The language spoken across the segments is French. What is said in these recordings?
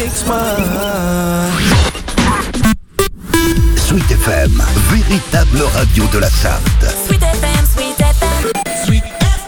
Sweet FM, véritable radio de la Sarthe. Sweet FM, Sweet FM. Sweet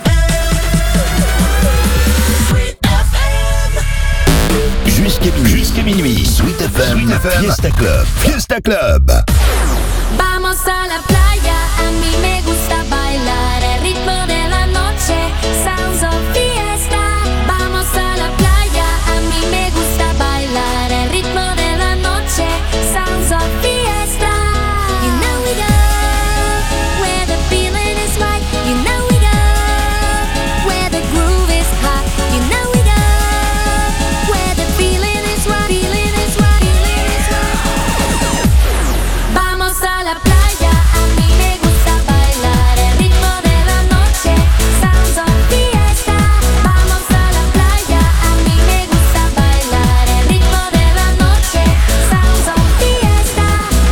FM. Jusqu'à minuit. Sweet FM, Fiesta Club. Fiesta Club. Vamos a la playa, a mí me gusta bailar el ritmo de la noche, sounds of fiesta. Vamos a la playa, a mí me gusta bailar el ritmo de la noche, sounds of fiesta. You know we go where the feeling is right. You know we go where the groove is hot. You know we go where the feeling is right. Feeling is right. Feeling is right. Vamos a la playa, a mí me gusta bailar el ritmo de la noche, sounds of fiesta. Vamos a la playa, a mí me gusta bailar el ritmo de la noche, sounds of fiesta.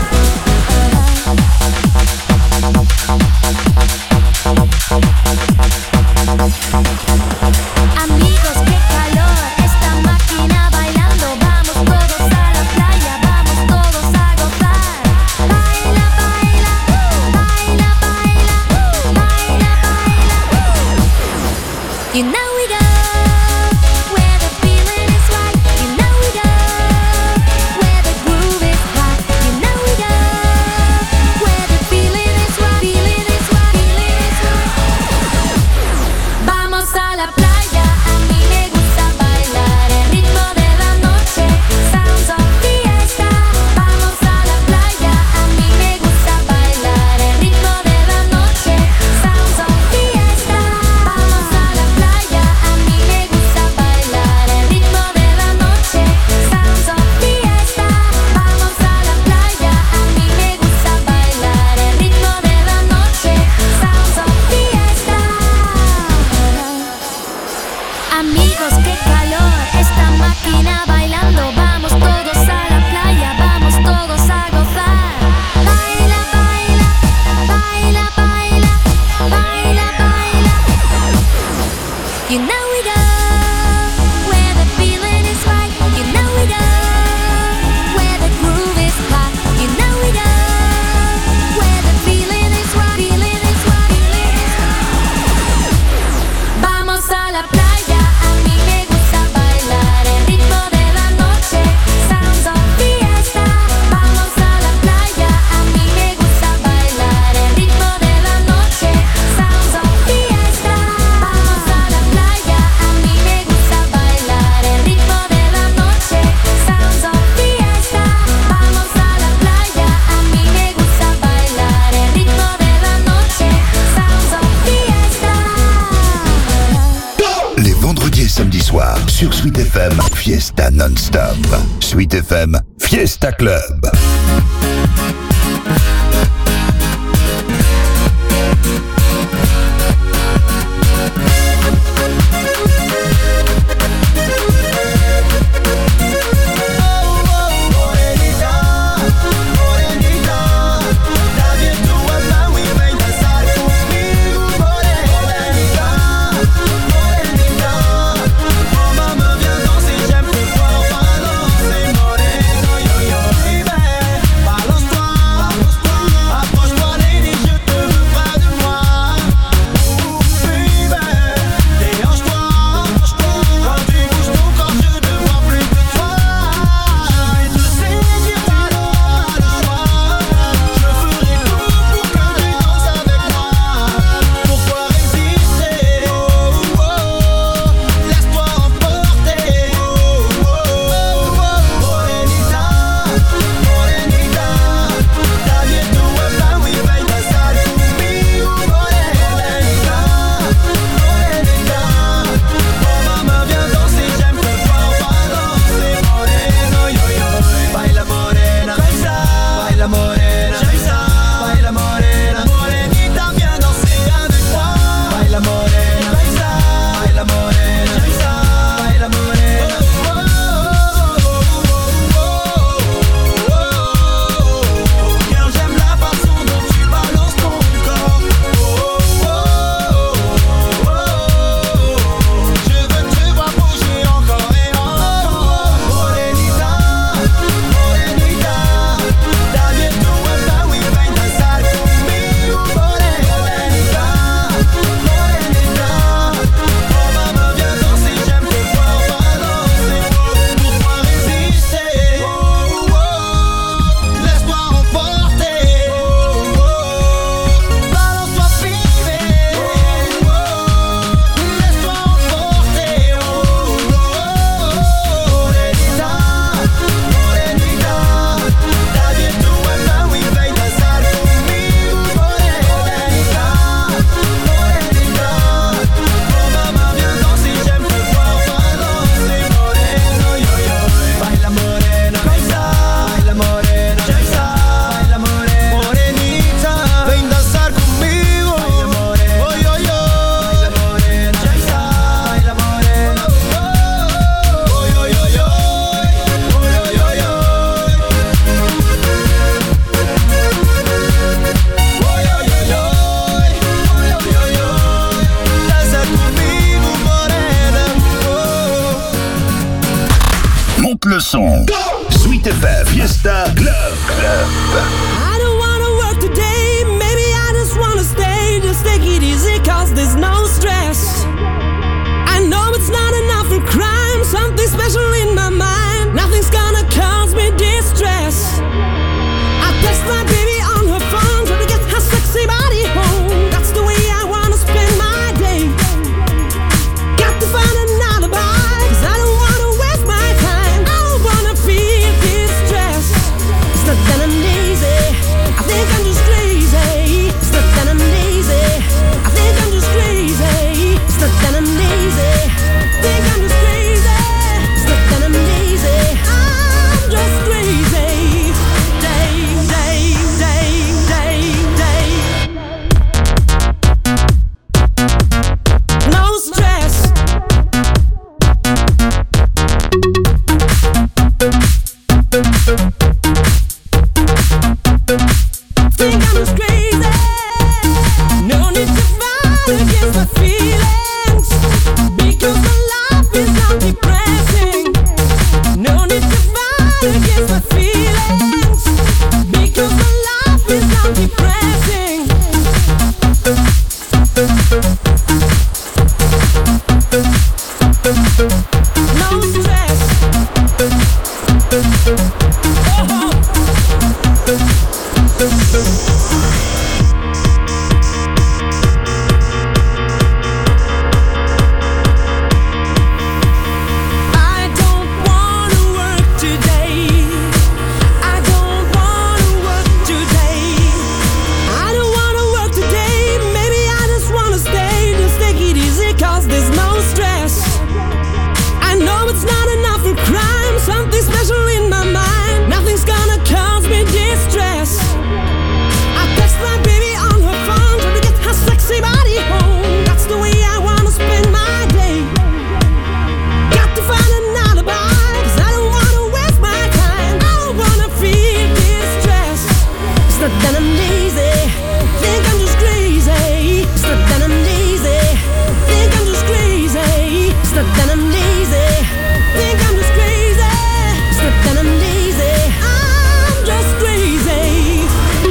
Amigos, qué calor, esta máquina bailando. Vamos todos a la playa, vamos todos a gozar. Baila, baila, baila, baila, baila, baila. You know we go where the feeling is right. You know we go where the groove is hot. You know we go where the feeling is right. Feeling is right. Feeling is right. Vamos a la playa, a mí me gusta bailar el ritmo de la noche, sounds of fiesta. Vamos a la playa, a mí me gusta bailar el ritmo de la noche, sounds of fiesta. Vamos a la playa, a mí me gusta bailar el ritmo de la noche, sounds of fiesta. Vamos a la playa, a mí me gusta bailar el ritmo de la noche, sounds of fiesta. Amigos, qué calor, esta máquina bailando. Vamos todos a la playa, vamos todos a gozar. Baila, baila, baila, baila, baila, baila. You know we go where the feeling is right. You know we go where the groove is hot. You know we go where the feeling is right. Feeling is right. Feeling is right. Vamos a la playa, a mí me gusta bailar el ritmo de la noche, sounds of fiesta. Vamos a la playa, a mí me gusta bailar el ritmo de la noche, sounds of fiesta. Vamos a la playa, a mí me gusta bailar el ritmo de la noche, sounds of fiesta. Vamos a la playa, a mí me gusta bailar el ritmo de la noche, sounds of fiesta. Les vendredis et samedis soirs sur Sweet FM, Fiesta non-stop. Sweet FM, Fiesta Club. Balança monte le son. Sweet FM, Fiesta Club. I don't wanna work today, maybe I just wanna stay. Just take it easy cause there's no stress. I know it's not enough for crime, something special in my mind. Nothing's gonna cause me distress. I text my baby on her phone, trying to get her sexy body home. That's the way I wanna spend my day. Got to find an alibi, cause I don't wanna waste my time. I don't wanna feel distress. It's not that I'm lazy, I think I'm just crazy. It's not that I'm lazy, I think I'm just crazy. It's not that I'm lazy, I think I'm just crazy. It's not that I'm lazy, I'm just crazy. No stress. Think I'm just crazy. No need to fight against my feelings, because my life is not depressing. No need to fight against my feelings, because my life is not depressing. No stress. I don't wanna work today. I don't wanna work today. I don't wanna work today. Maybe I just wanna stay. Just take it easy cause there's no stress. I know it's not enough for crime, something special in my mind. Nothing's gonna cause me distress. I text my baby on her phone, trying to get her sexy body home. That's the way I wanna spend my day. Got to find an alibi, cause I don't wanna waste my time. I don't wanna feel distress. It's not that I'm lazy, think I'm just crazy. It's not that I'm lazy, think I'm just crazy. It's not that I'm lazy, think I'm just crazy. It's not that I'm lazy, I'm just crazy.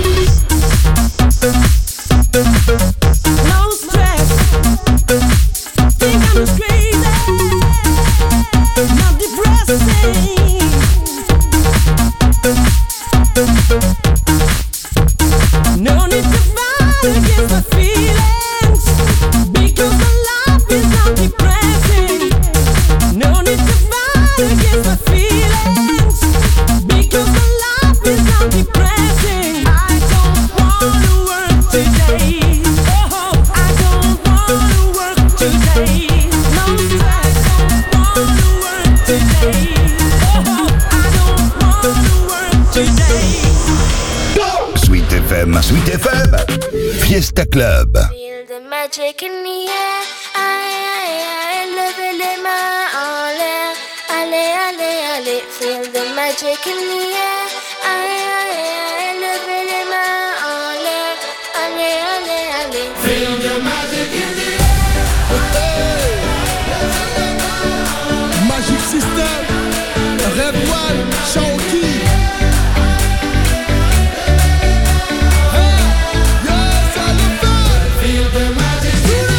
No stress. Think I'm just crazy, not depressing. No need to fight against my feelings, because my life is not depressing. No need to fight against my feelings, because my life is not depressing. I don't wanna work today. Oh, I don't wanna work today. No stress. I don't wanna work today. Oh, I don't wanna work today. Sweet FM, Fiesta Club. Feel the magic in the air. Aïe, levez les mains en l'air. Allez, allez, allez. Feel the magic in the air. Aïe, levez les mains en l'air. Allez, allez, allez. Feel the magic in the Magic System, Red One, Shawty. Yes, I love that. Feel the magic.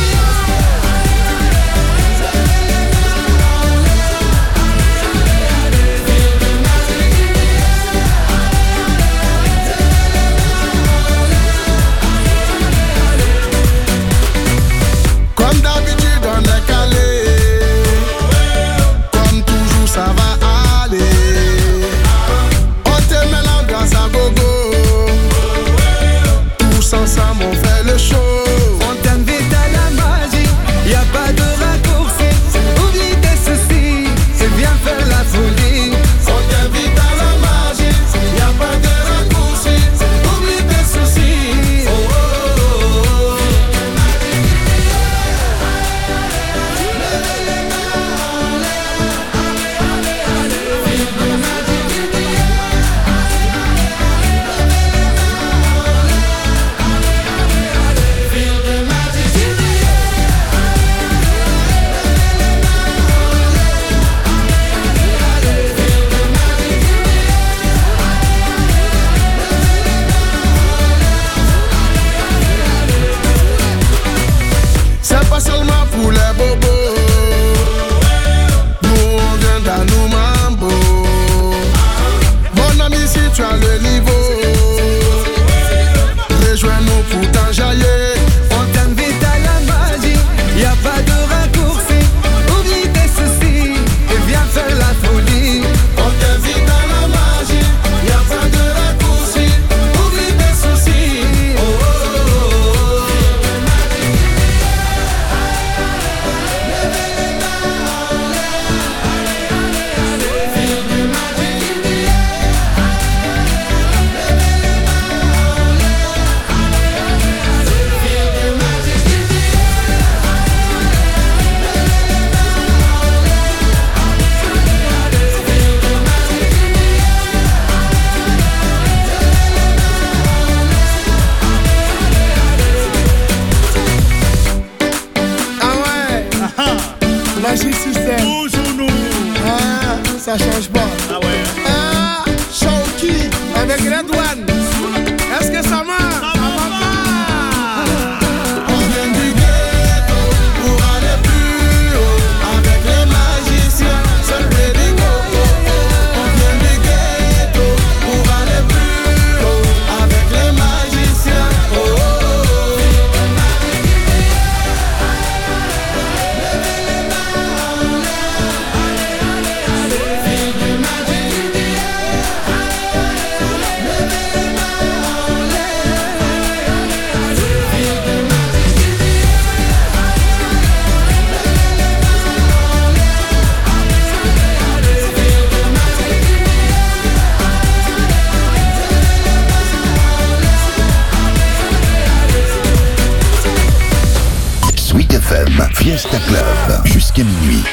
Comme d'habitude on est calé, comme toujours ça va aller. On te met l'ambiance à gogo, tous ensemble on fait le show. On t'invite à la magie, y a pas de raccourci. Oublie tes soucis, et viens faire la folie. On t'invite à la magie, y a pas de raccourci. Oublie tes soucis. Oh, oh, oh, oh. Feel the Ah ouais. Ah, Shawky avec Red One. Est-ce que ça marche? Ça va pas. On vient du ghetto pour aller plus haut. Avec les magiciens, seul Baby Coco. On vient du ghetto pour aller plus haut. Avec les magiciens. Oh, oh, oh. Sweet FM, Fiesta Club, jusqu'à minuit.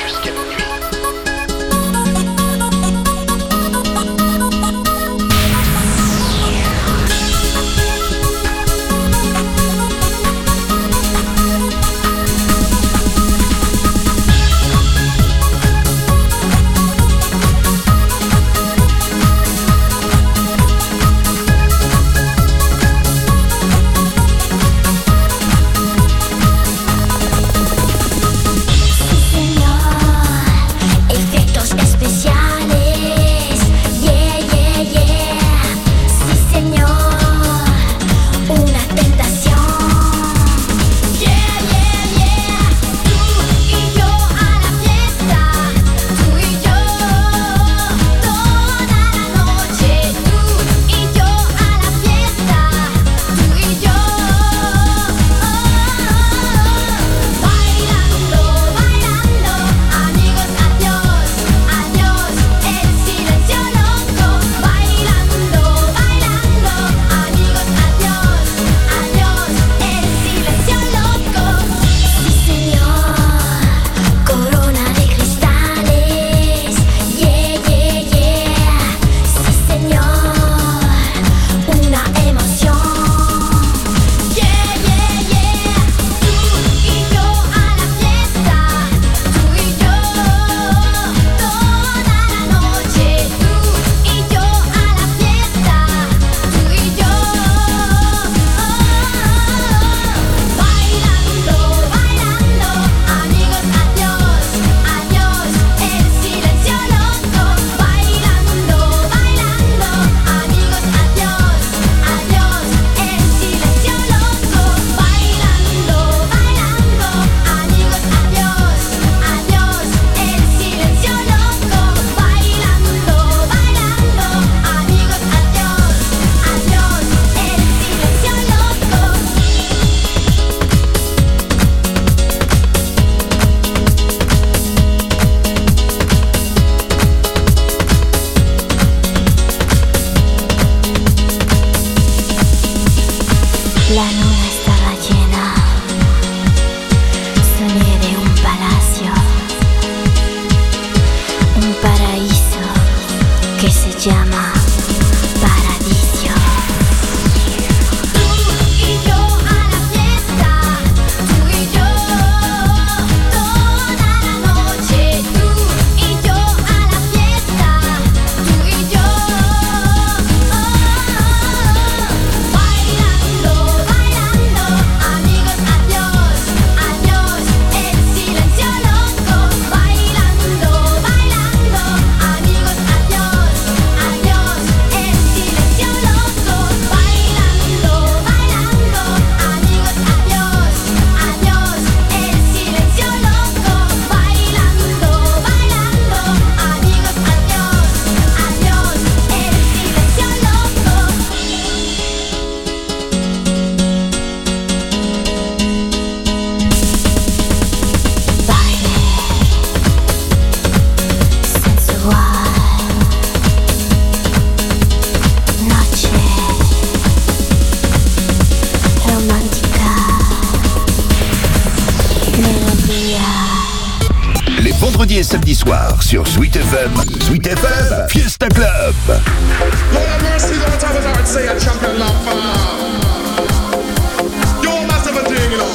La luna estaba llena, soñé de un palacio, un paraíso que se llama Paradiso. Tú y yo a la fiesta, tú y yo toda la noche. Tú y yo a la fiesta, tú y yo bailando, bailando, amigos, adiós, adiós, el silencio loco. Bailando, bailando, amigos, adiós, adiós, el silencio loco. Bailando, bailando, amigos, adiós, adiós, el silencio loco. Bailando, bailando, amigos, adiós, adiós, el silencio loco. Baile sensual, noche romántica, melodía. Les vendredis et samedis soirs sur Sweet FM. Sweet FM, Fiesta Club. Lord have mercy, don't have a heart, say a champion love for you must have a thing, you know.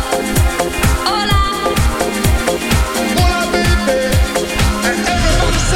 Hola, baby, and everybody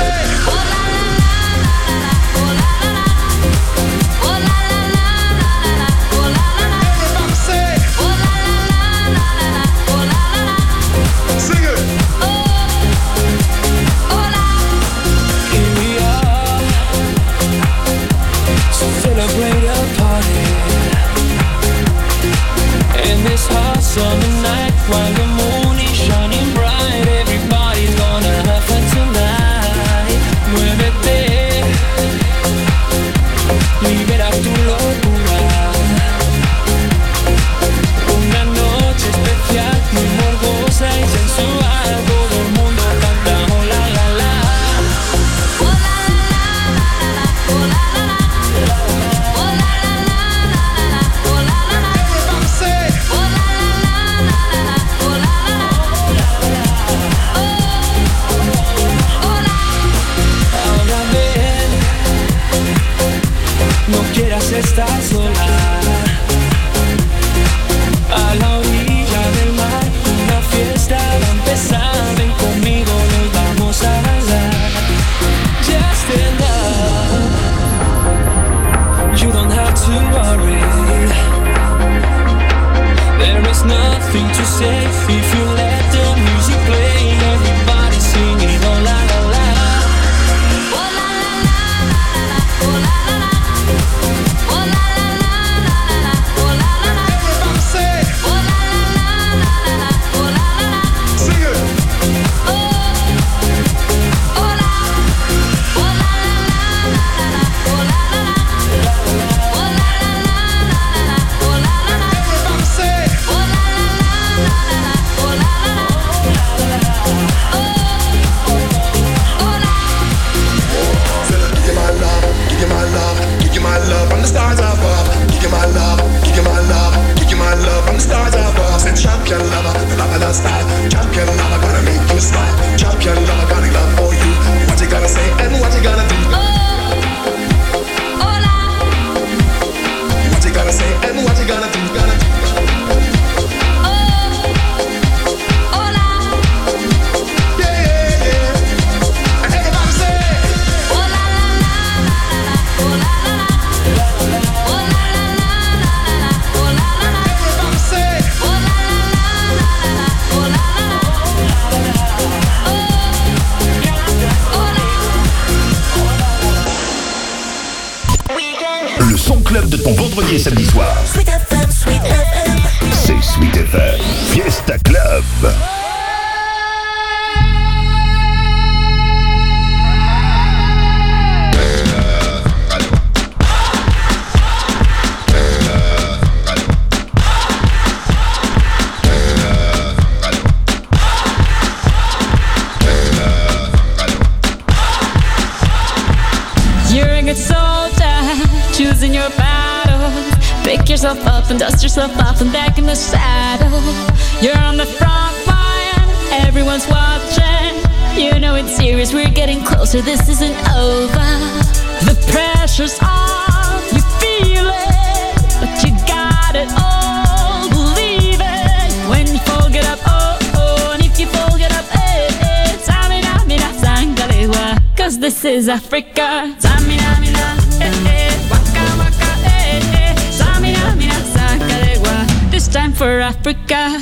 estás sola. A la orilla del mar, una fiesta va a empezar. Ven conmigo, nos vamos a bailar. Just enough. You don't have to worry. There is nothing to say if you let the music play. Everybody singing, oh la la la. Oh la la la la la, oh la la la. Oh la la la la la, oh la la la. Everybody say, Oh la la la la la, oh la la la. sing it. Oh, oh la, oh la la la la la, oh la la la. Oh la la la la la, oh la la la. Everybody say, Oh la la la la la, oh la la la. Oh, oh la. give you my love, give you my love, give you my love from the stars above. Give you my love, give you my love, give you my love from the stars above. Say champion lover, the love of the style. Champion lover, gonna make you smile. Champion lover, gonna love for you. What you gonna say and what you gonna do? Oh la. What you gonna say and what you gonna do? Gonna do. Oh la. Yeah, yeah, yeah. And everybody say, Oh la la la la la, oh la la la. Oh la la la la la, oh la la la. everybody say, Oh la la la la la, oh la la la. Le son club de ton vendredi et samedi soir. Sweet FM, Sweet FM. C'est Sweet FM. Fiesta Club. You're a good soldier, choosing your battle. Pick yourself up and dust yourself off and back in the saddle. You're on the front line, everyone's watching. You know it's serious, we're getting closer, this isn't over. The pressure's on, you feel it, but you got it all, believe it. When you fall, get up, oh, oh, and if you fall, get up, eh, eh. Samina, mina, sangalewa, 'cause this is Africa. Samina, mina, eh, eh, waka, waka, eh, eh. Samina, mina, sangalewa, this time for Africa.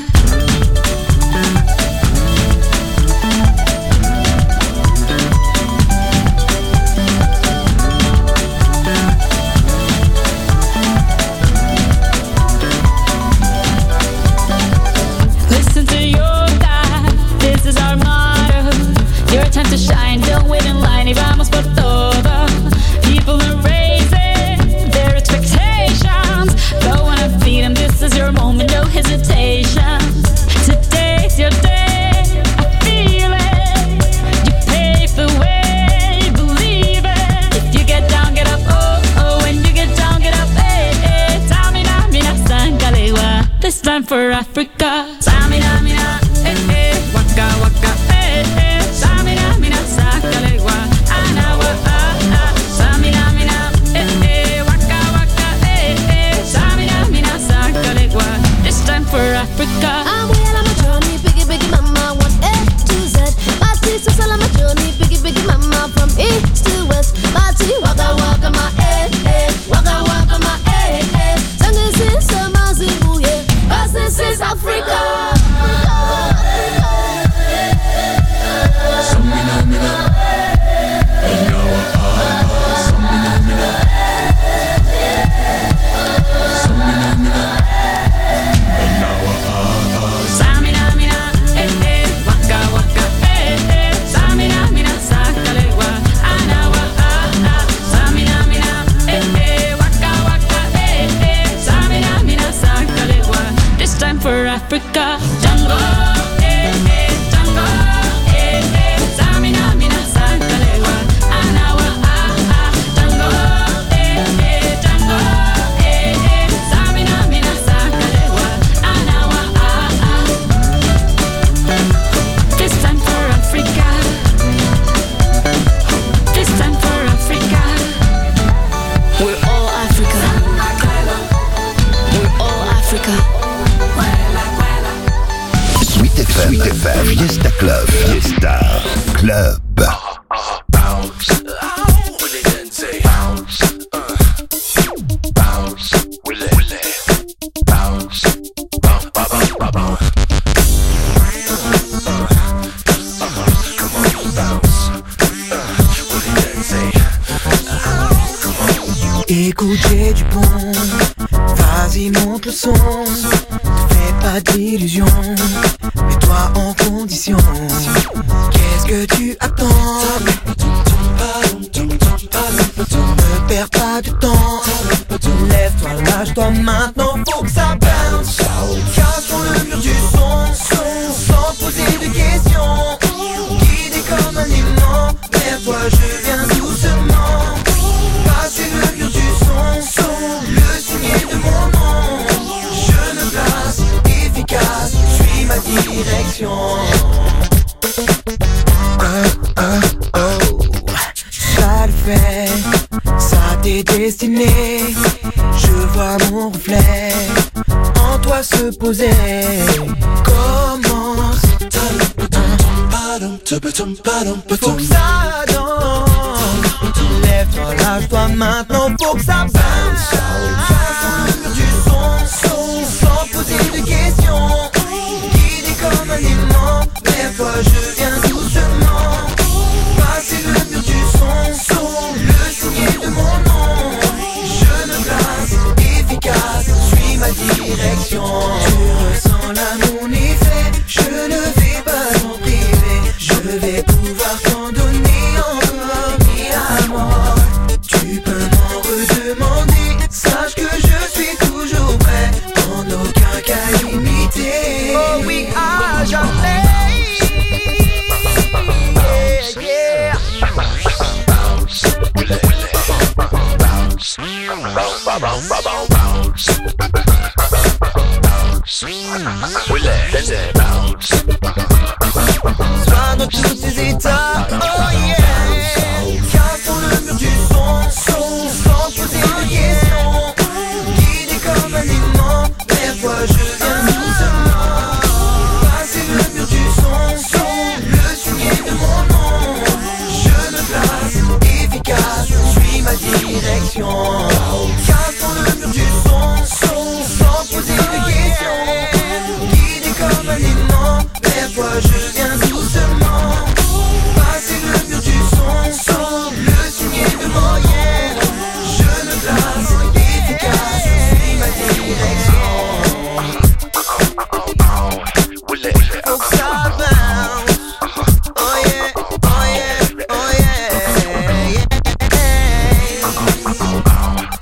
Listen to your God, this is our motto. Your time to shine, don't wait in line, y vamos por todo. People are raising their expectations. Go on and feed them, this is your moment, no hesitation. Today's your day, I feel it. You pave the way, believe it. If you get down, get up, oh, oh. When you get down, get up, eh, eh. Samina, mina, sangalewa, this time for Africa. Samina, mina, eh, eh. Waka, waka, eh, eh. Samina, mina, sangalewa, anawa, ah, ah. Samina, mina, eh, eh. Waka, waka, eh, eh. Samina, mina, sangalewa, this time for Africa. I'm well on my journey, biggie, biggie, mama, 1A to Z. Party, so on my journey, biggie, biggie, mama, from east to west. Party, waka, waka, my eh, eh. Waka, waka, my eh, eh. Sang is in summer, Zimbabwe, 'cause this is Africa. Samina, mina, eh, eh. Waka, waka, eh, eh. Samina, mina, sangalewa, FM, Fiesta Club, Fiesta Club. Écoute, j'ai du bon, vas-y monte le son. Te fais pas d'illusions, mets-toi en condition. Qu'est-ce que tu attends? Ne perds pas de temps. Lève-toi, lâche-toi maintenant, faut que ça bounce. Cassons le mur du son, sans poser de questions. Guidé comme un aimant, vers toi je viens doucement. Passer le mur du son, le signet de mon nom. Je me place, efficace, suis ma direction. Ça le fait, ça t'est destiné. Je vois mon reflet en toi se poser. Commence. Faut que ça danse. Lève-toi, lâche-toi maintenant, faut que ça bounce. Cassons le mur du son, sans poser de questions. Guidé comme un aimant, vers toi je viens doucement. Passer le mur du son, le signet de mon nom. Je me place, efficace, suis ma direction. Tu ressens là mon effet, je ne vais pas t'en priver. Je vais pouvoir t'en donner encore mille à mort. Tu peux m'en redemander, sache que je suis toujours prêt, en aucun cas limité. Oh oui, à jamais. Yeah, sois dans tous tes états, oh yeah. Cassons le mur du son, sans poser de questions. Guidé comme un aimant, vers toi je viens doucement. Passer le mur du son, le signet de mon nom. Je me place, efficace, suis ma direction. Cassons le mur du son, sans poser de questions. Guidé comme un aimant, vers toi je viens doucement. Passer le mur du son, le signet de mon yeah. Je me place, efficace, suis ma direction. Faut que ça bounce. Oh yeah, oh yeah, oh yeah, yeah.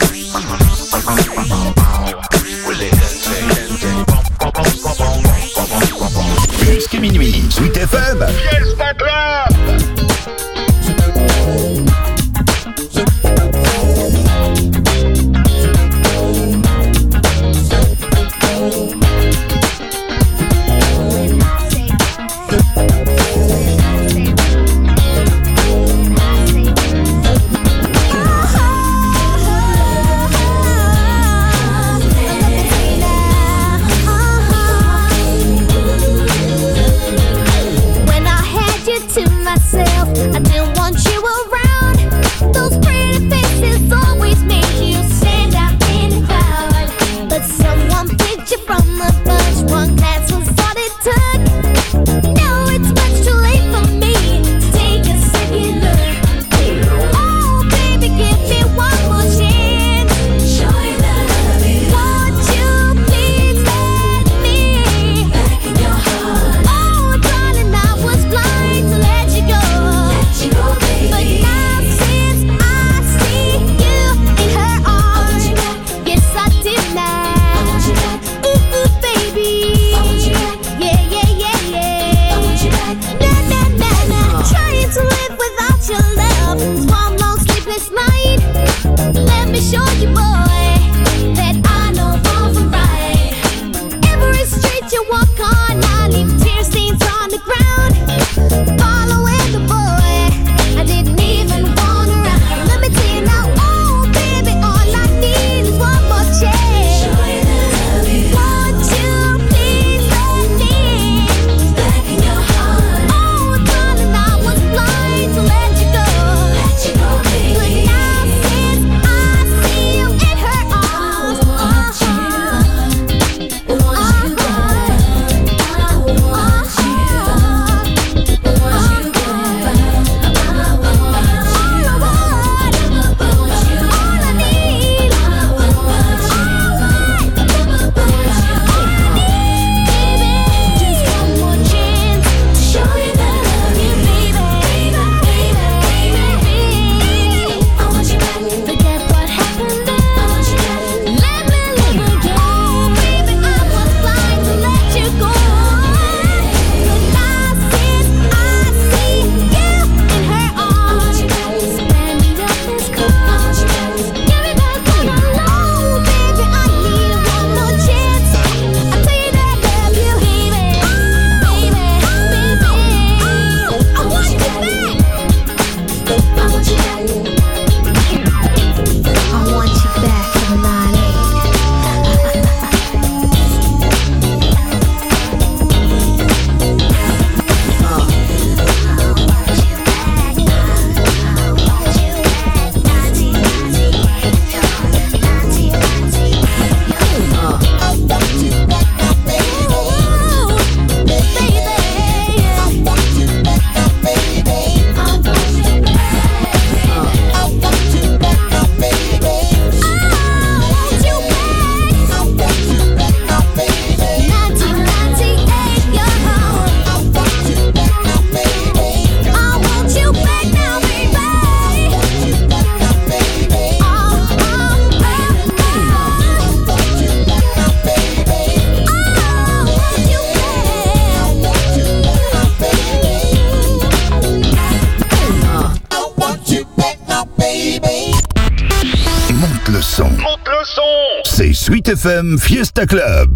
c'est Sweet FM Fiesta Club.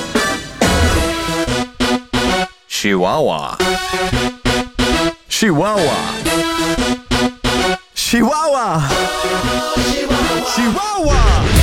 Chihuahua. Chihuahua. Chihuahua. Chihuahua.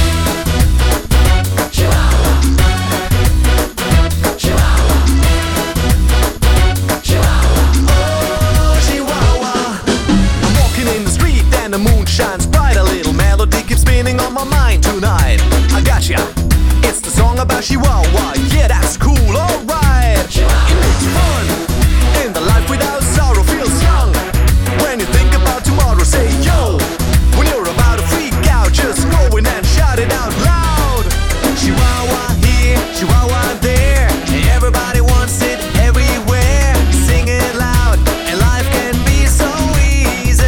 The moon shines bright, a little melody keeps spinning on my mind tonight. I gotcha, it's the song about Chihuahua. Yeah, that's cool, alright. It makes fun, and the life without sorrow feels young. When you think about tomorrow, say yo. When you're about to freak out, just go in and shout it out loud. Chihuahua here, Chihuahua there, everybody wants it everywhere. Sing it loud, and life can be so easy.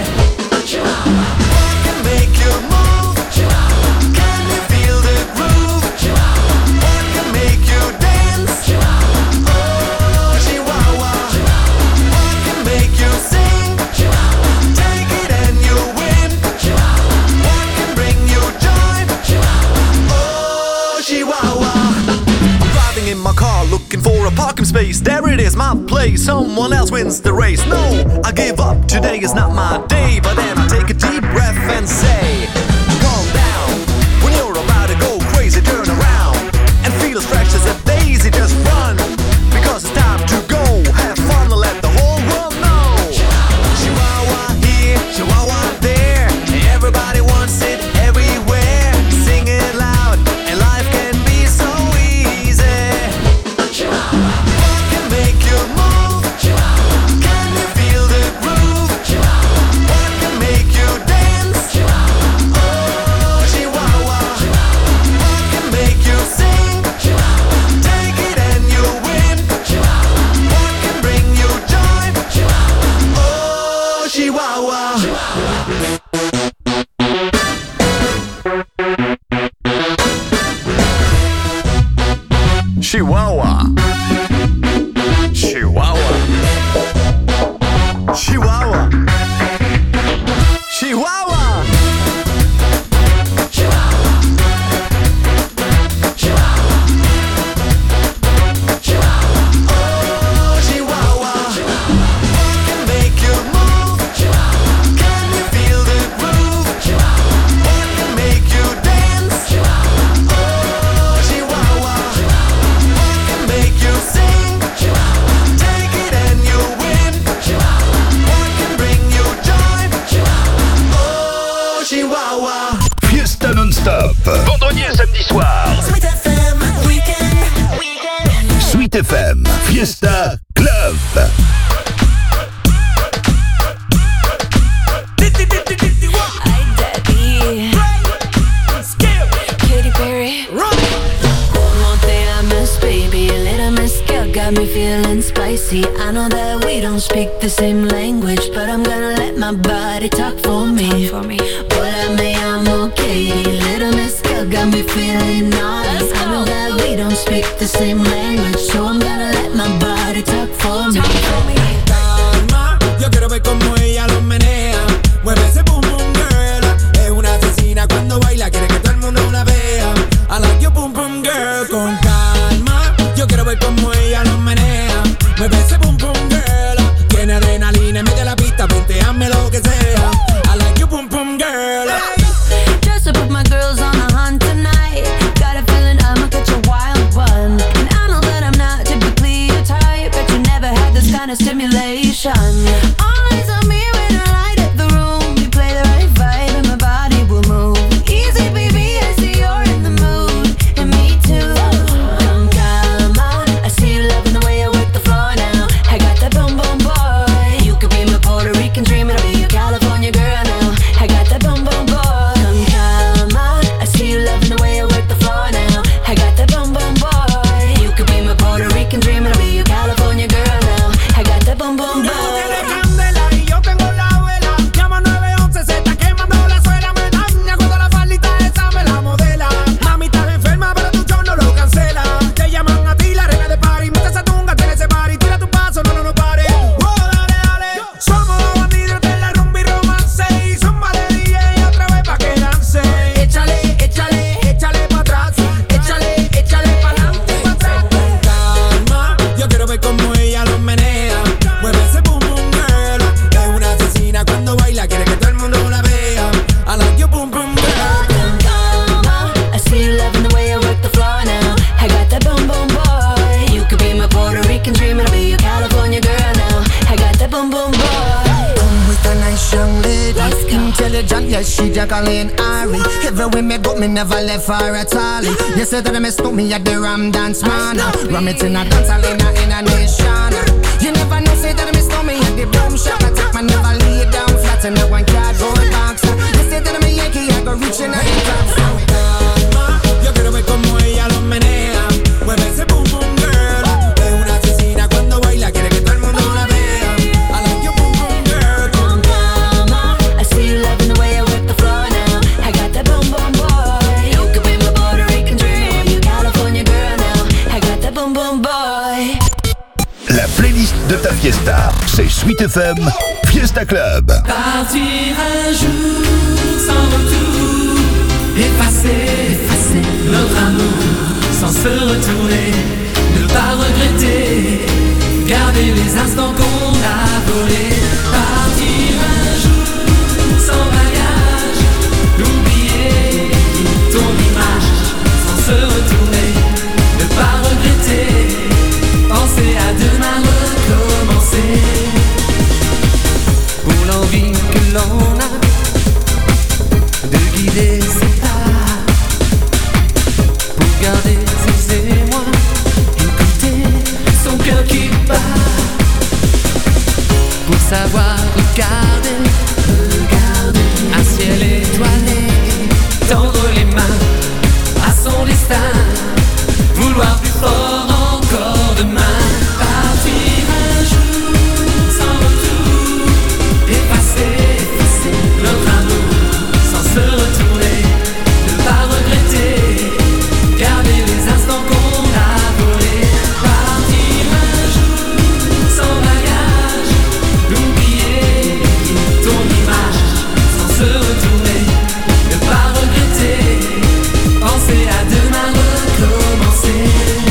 What can make you move? Can you feel the groove? What can make you dance? Oh, Chihuahua. What can make you sing? Take it and you win. What can bring you joy? Oh, Chihuahua. I'm driving in my car looking for a parking space. There it is, my place. Someone else wins the race. No, I give up. Today is not my day. But then I take a deep breath and say, calm down. When you're about to go crazy, turn around and feel as fresh as a daisy. Just run, because it's time to go. Have fun and let the whole world know. Chihuahua here, Chihuahua there, everybody wants it everywhere. Sing it loud, and life can be so easy. What can make you move? Can you feel the groove? What can make you dance? Oh, Chihuahua. What can make you sing? Take it and you win. What can bring you joy? Oh, Chihuahua. Chihuahua. Chihuahua. Chihuahua. Chihuahua. Oh, Chihuahua. What can make you move? Can you feel the groove? What can make you dance? Oh, Chihuahua. What can make you sing? Take it and you win. What can bring you joy? Oh, Chihuahua. Fiesta non-stop. Vendredi et samedi soir. Sweet FM Weekend. Sweet FM Fiesta Club. Ay, daddy. Katy Perry. Como te amas, baby. A little mezcal got me feeling spicy. I know that we don't speak the same language, but I'm gonna let my body talk for me. Hola, me llamo Katy. Little mezcal got me feeling naughty. I know that we don't speak the same language, so I'm gonna let my body talk for me. Calma, yo quiero ver cómo ella lo menea. Mueve ese boom boom girl. Es una asesina cuando baila, quiere que todo el mundo la vea. I like your boom boom girl. Con calma, yo quiero ver cómo ella lo menea. Mueve ese boom boom girl. Tiene adrenalina en medio de la pista, ponteame lo que sea. I like your boom boom girl. Just to put my girls on the hunt tonight. Got a feeling I'ma catch a wild one. And I know that I'm not typically your type, but you never had this kind it. Intelligent, yes, she Jacqueline Ari. Everywhere me go, me never left her at all. You said that I messed up me at the Ram Dance Man. Ram it in a dance hall in a nation. You never know, say that I messed up me at the Boom Shop. I take my never lay down flat in a one cardboard box. You said that I'm a Yankee, I go reaching out in tops. Yo quiero ver como ella lo menea. Mueve ese boom boom girl. Es una asesina cuando baila, quiere que todo el mundo la vea. I like your boom boom girl. Boom mama, I see you loving the way I whip the floor now. I got that boom boom boy. You could be my Puerto Rican dream. You California girl now. I got that boom boom boy. La playlist de ta fiesta, c'est Sweet FM Fiesta Club. Partir un jour sans retour, effacer notre amour sans se retourner, ne pas regretter, garder les instants qu'on a volés. Partir un jour sans bagage, oublier ton image sans se retourner, ne pas regretter, penser à demain recommencer. Pour l'envie que l'on a de guider ses pas, pour garder ses émois, écouter son cœur qui bat, pour savoir regarder un ciel étoilé, tendre les mains à son destin, vouloir plus fort encore demain. Partir un jour sans retour, effacer notre amour sans se retourner, ne pas regretter, garder les instants qu'on a volés. Partir un jour sans bagage, oublier ton image sans se retourner, ne pas regretter, penser à demain recommencer.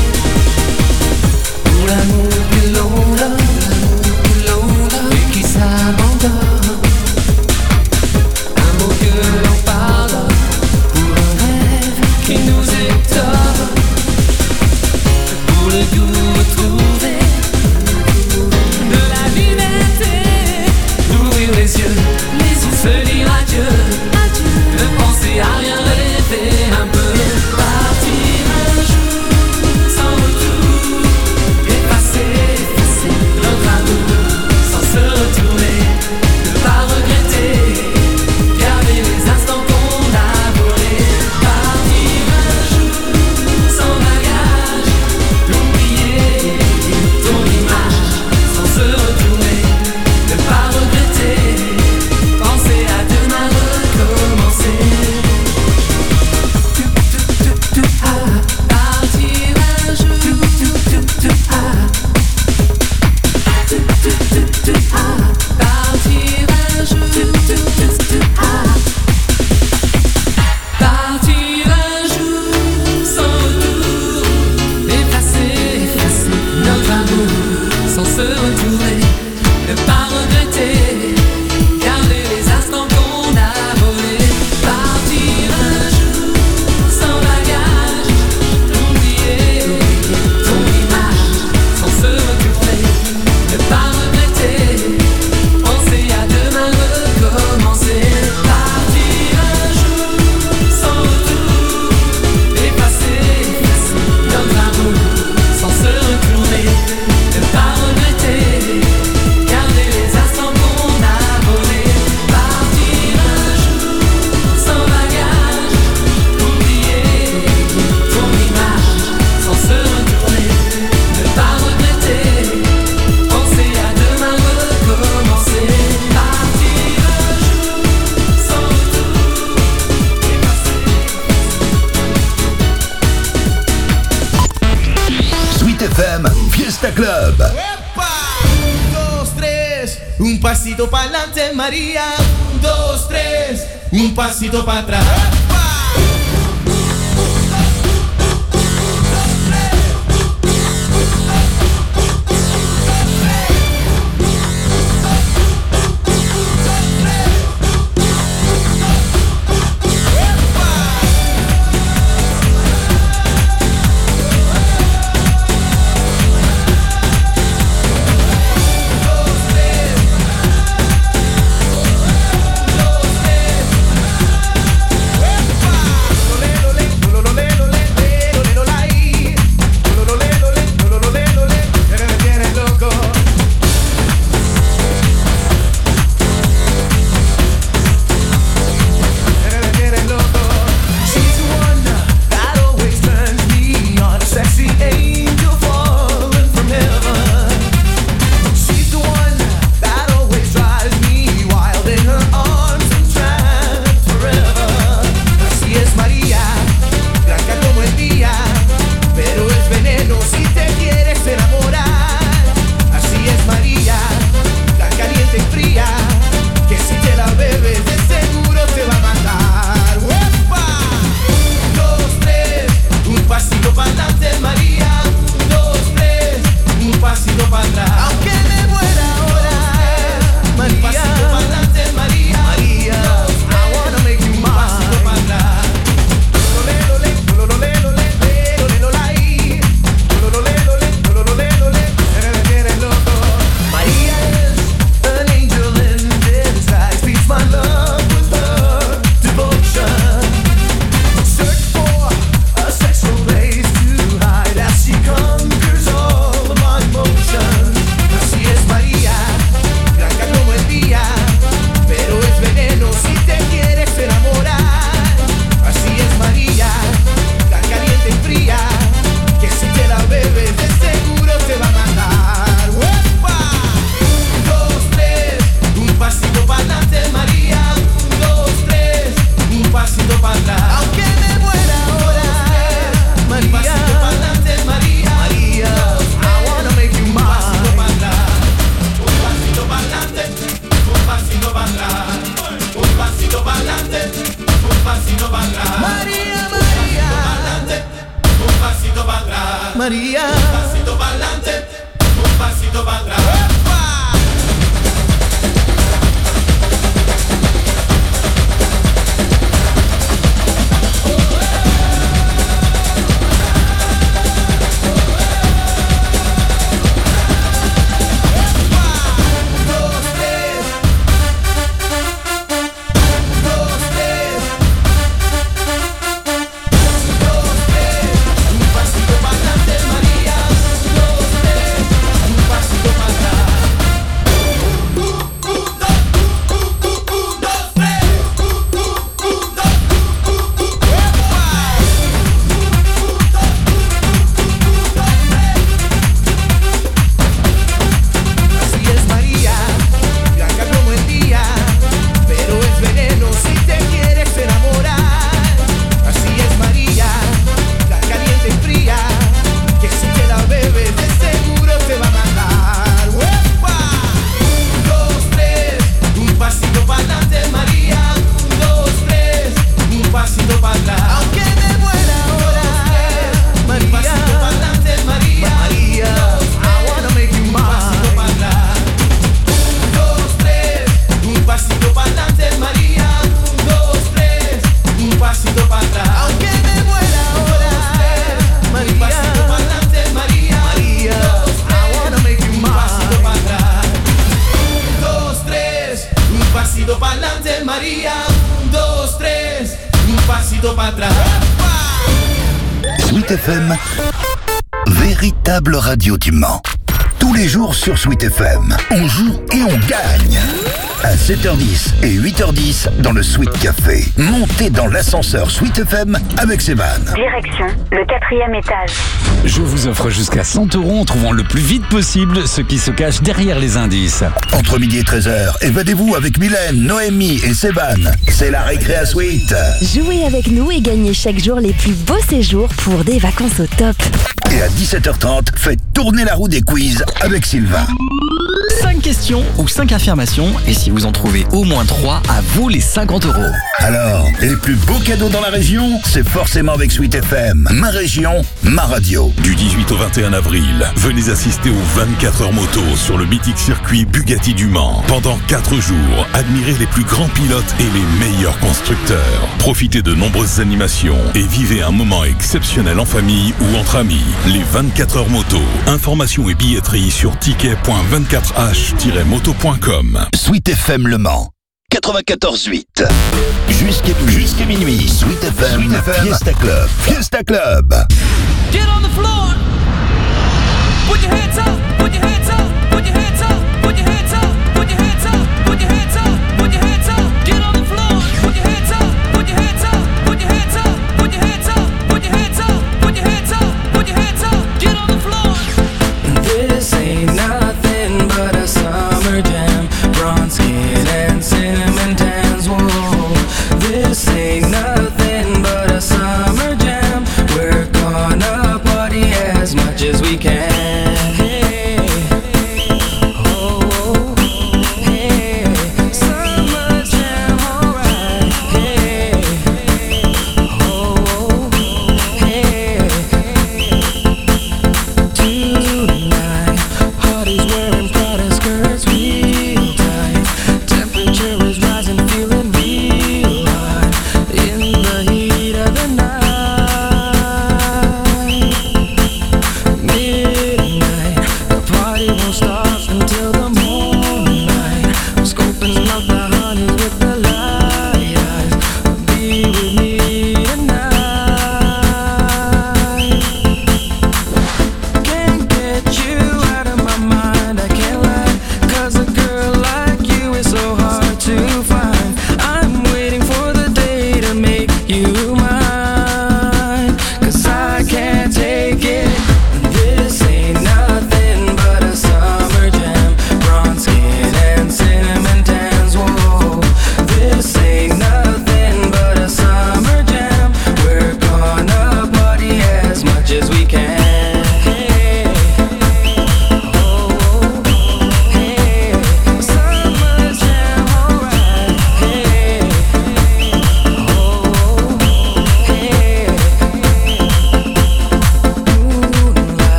Pour l'amour que l'on donne et qui s'abandonne, un mot que l'on pardonne, pour un rêve qui nous étonne, pour le goût retrouvé de la liberté, d'ouvrir les yeux, se dire adieu, ne penser à rien, rêver un peu. Partir un jour sans retour, effacer notre amour sans se retourner, ne pas regretter, garder les instants qu'on a volés. Partir un jour sans bagage, oublier ton image sans se retourner, ne pas regretter, penser à demain recommencer. Partir un jour, partir un jour, partir un jour sans retour, effacer notre amour sans se retourner, ne pas regretter, garder les instants qu'on a volés. Partir un jour sans bagage, oublier ton image sans se retourner, ne pas regretter, penser à demain recommencer. Partir un jour sans retour, effacer notre amour sans se retourner, ne pas regretter, garder les instants qu'on a volés. Partir un jour sans bagage, oublier ton image sans se retourner, ne pas regretter, penser à demain recommencer. Partir un jour sans retour, Sweet FM Fiesta Club. ¡Epa! 1, 2, 3, un pasito para adelante, María. 1, 2, 3, un pasito para atrás. María. Un pasito pa'lante, un pasito para atrás. Sweet FM, véritable radio du Mans. Tous les jours sur Sweet FM, on joue et on gagne. À 7h10 et 8h10 dans le Sweet Café. Montez dans l'ascenseur Sweet FM avec Seban. Direction le 4e étage. Je vous offre jusqu'à 100 € en trouvant le plus vite possible ce qui se cache derrière les indices. Entre midi et 13h, évadez-vous avec Mylène, Noémie et Seban. C'est la récré à Sweet. Jouez avec nous et gagnez chaque jour les plus beaux séjours pour des vacances au top. Et à 17h30, faites tourner la roue des quiz avec Sylvain. 5 questions ou 5 affirmations, et si vous en trouvez au moins 3, à vous les 50 €. Alors, les plus beaux cadeaux dans la région, c'est forcément avec Sweet FM. Ma région, ma radio. Du 18 au 21 avril, venez assister aux 24 heures moto sur le mythique circuit Bugatti du Mans. Pendant 4 jours, admirez les plus grands pilotes et les meilleurs constructeurs. Profitez de nombreuses animations et vivez un moment exceptionnel en famille ou entre amis. Les 24 heures moto. Informations et billetterie sur ticket.24h-moto.com. Sweet FM Le Mans 94.8. Jusqu'à minuit. Sweet FM, Fiesta Club. Fiesta Club. Get on the floor. Put your hands up. Put your hands up. Put your hands up. Put your hands up. Put your hands up. Put your hands up. Put your hands up. Get on the floor. Put your hands up. Put your hands up. Put your hands up. Put your hands up. Put your hands up. Put your hands up. Put your hands up. Get on the floor. This ain't nothing but a summer jam. Bronze skin and cinnamon tans. Whoa, this ain't nothing but a summer jam. We're gonna party as much as we can.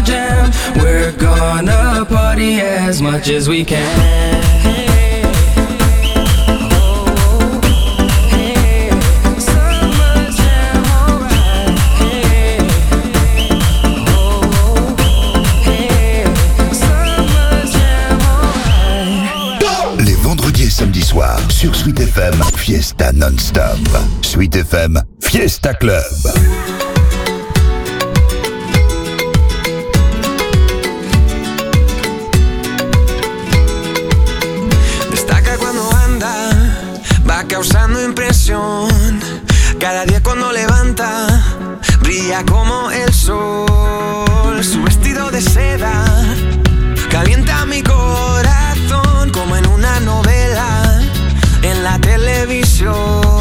jam. We're gonna party as much as we can. Les vendredis et samedis soirs sur Sweet FM, Fiesta non-stop. Sweet FM, Fiesta Club. Destaca cuando anda, va causando impresión. Cada día cuando levanta, brilla como el sol. Su vestido de seda calienta mi corazón como en una novela en la televisión.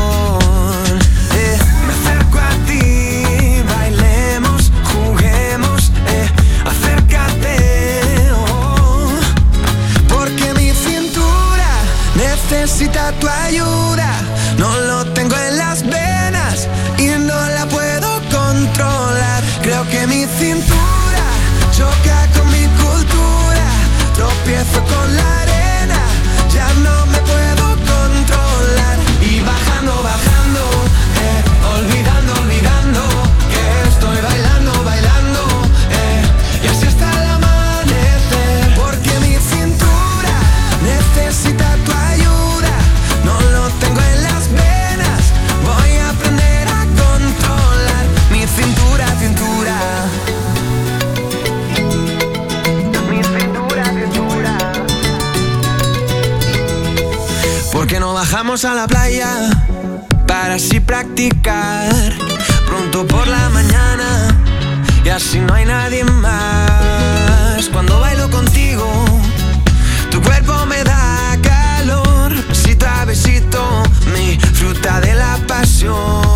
Me acerco a ti, bailemos, juguemos, acércate, oh, porque mi cintura necesita tu ayuda. No lo tengo en las venas y no la puedo controlar. Creo que mi cintura choca con mi cultura. Tropiezo con la arena, ya no me puedo controlar. Y bajando, bajando, olvidando, olvidando que estoy bailando, bailando, y así hasta el amanecer. Porque mi cintura necesita tu ayuda. No lo tengo en las venas, voy a aprender a controlar mi cintura, cintura. ¿Por qué no bajamos a la playa para así practicar pronto por la mañana y así no hay nadie más? Cuando bailo contigo, tu cuerpo me da calor, besito a besito, mi fruta de la pasión.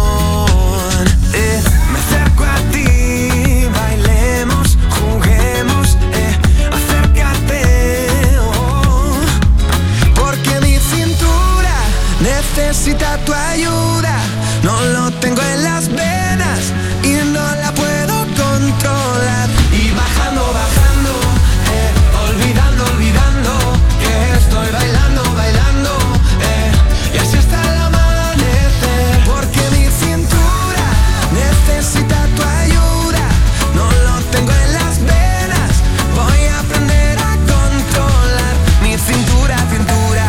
Me acerco a ti, bailemos, juguemos, acércate, oh, porque mi cintura necesita tu ayuda. No lo tengo en las venas y no la puedo controlar. Y bajando, bajando, olvidando, olvidando que estoy bailando, bailando, y así hasta el amanecer. Porque mi cintura necesita tu ayuda. No lo tengo en las venas, voy a aprender a controlar mi cintura, cintura.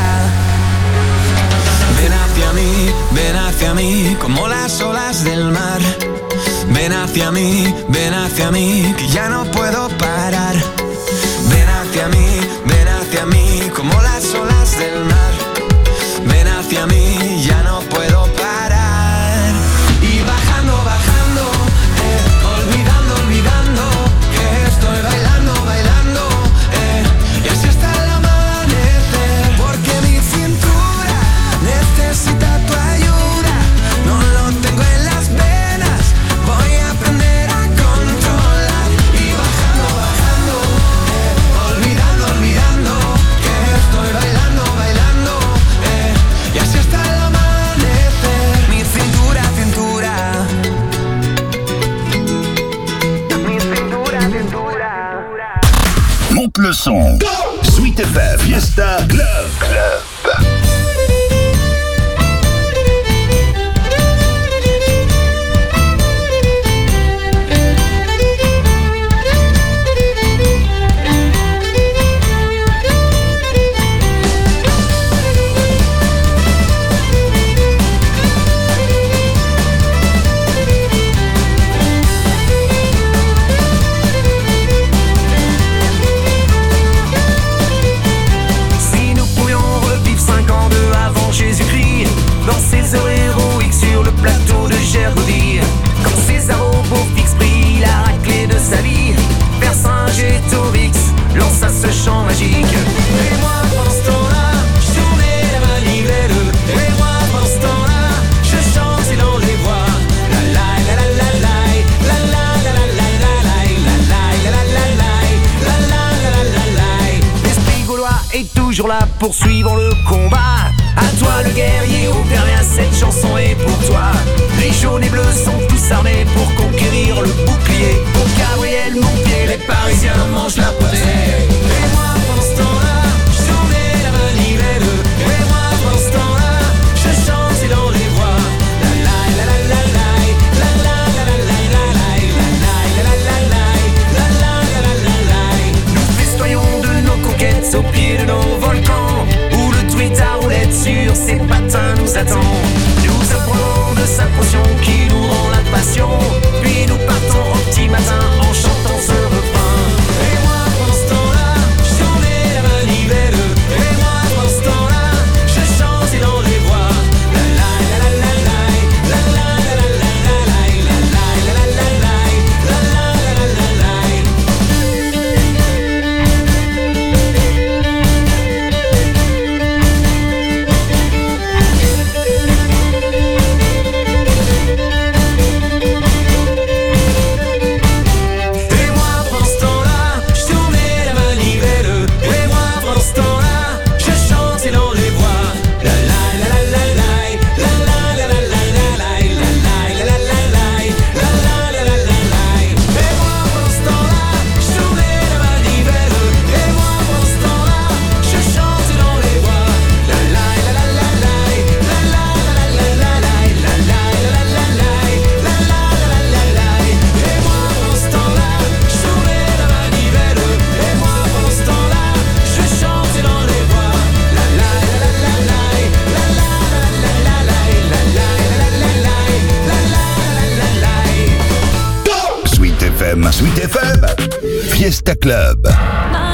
Ven hacia mí, como las olas del mar. Ven hacia mí, que ya no puedo parar. Ven hacia mí, como las olas del mar. Ven hacia mí, ya no puedo parar. Y bajando, bajando, olvidando, olvidando que estoy bailando, bailando, y así hasta el amanecer. Porque mi cintura necesita tu ayuda. No lo tengo en las venas, voy a aprender a controlar. Y bajando, bajando, olvidando, olvidando que estoy bailando, bailando, y así hasta el amanecer. Mi cintura, cintura. Mi cintura, cintura. Monte le son. Sweet FM, Fiesta Club. Si nous pouvions revivre 52 avant Jésus-Christ, dans ces heures héroïques sur le plateau de Gergovie, quand César au beau fixe prit la raclée de sa vie, Vercingétorix lança ce chant magique. Et moi pendant ce temps-là, je tournais la manivelle. Et moi pendant ce temps-là, je chantais dans les voix. La la la la la la, la la la la la la, la la la la la la, la la la la la la. L'esprit gaulois est toujours là, poursuivons le combat. À toi le guerrier auvergnat, cette chanson est pour toi. Les jaunes et bleus sont tous armés pour conquérir le bouclier. Pour Gabriel Montpied, les Parisiens mangent la potée. Et moi pendant ce temps-là, je tournais la manivelle. Et moi pendant ce temps-là, je chantais dans les voies. La la la la la la, la la la la la la, la la la la la, la la la la la la. Nous festoyons de nos conquêtes au pied de nos volcans, où le tweet à roulette sur ses patins nous attend. Nous apprenons de sa potion qui nous rend la passion, puis nous partons au petit matin en chantant ce refrain. Et moi pendant ce temps-là, je tournais la manivelle. Et moi pendant ce temps-là, je chantais dans les voies. La la la la la la, la la la la la la, la la la la la la, la la la la la la. Et moi pendant ce temps-là, je tournais la manivelle. Et moi pendant ce temps-là, je chantais dans les voies. La la la la la la, la la la la la la, la la la la la la, la la la la la la. Et moi pendant ce temps-là, je tournais la manivelle. Et moi pendant ce temps-là, je chantais dans les voies. La la la la la la, la la la la la la, la la la la la la, la la la la la. Et moi pendant ce temps-là, je tournais la manivelle. Et moi pendant ce temps-là, je chantais dans les voies. La la la la la la, la la la la la la, la la la la la la, la la la la la. Sweet FM, Fiesta Club.